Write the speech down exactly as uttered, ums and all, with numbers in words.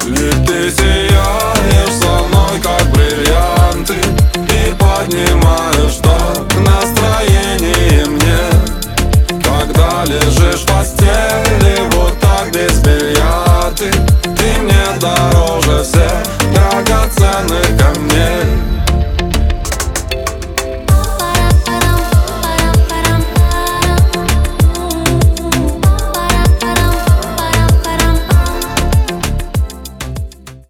Ведь ты сияешь со мной, как бриллианты, и поднимаешь